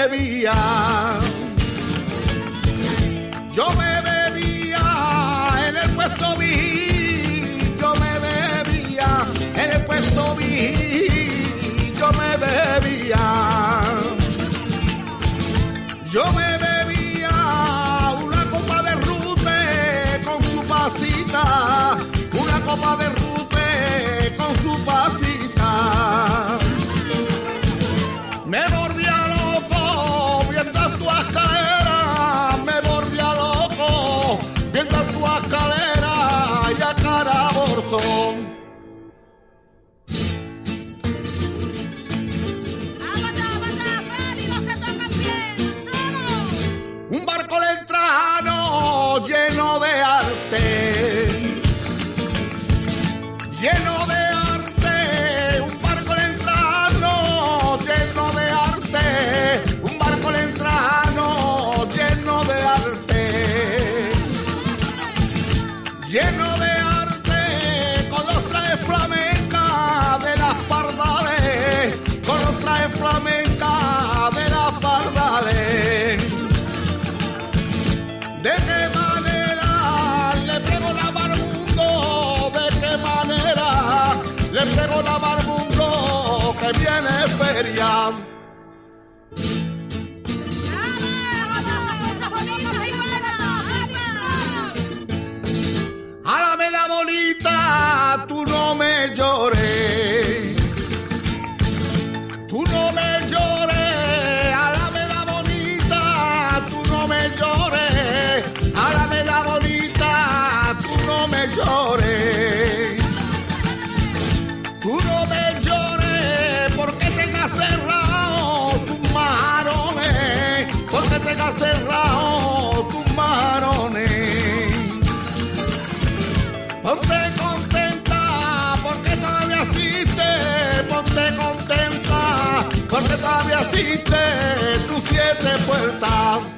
bebía. Yo me bebía en el puesto vigil, yo me bebía en el puesto vigil, yo me bebía. Yo me bebía una copa de rute con su pasita, una copa de rute con su pasita. Me volvía loco viendo tu escalera, me volvía loco viendo tu escalera y a Caraborzón. Un barco lentrano lleno de arte, lleno de arte, un barco lentrano lleno de arte, un barco lentrano lleno de arte, lleno de arte, con los trajes flamencas de las pardales, con los trajes flamencas de las pardales. ¿De qué manera le pregonaba al mundo? ¿De qué manera le pregonaba al mundo que viene feria? Alameda bonita, tú no me llores, tú no me llores, Alameda bonita, tú no me llores, Alameda bonita, tú no me llores, tú no me llores, porque tengas cerrado tus marones, porque tengas cerrado tus marones. Ponte contenta, porque todavía existe, ponte contenta, porque todavía existe tus 7 puertas.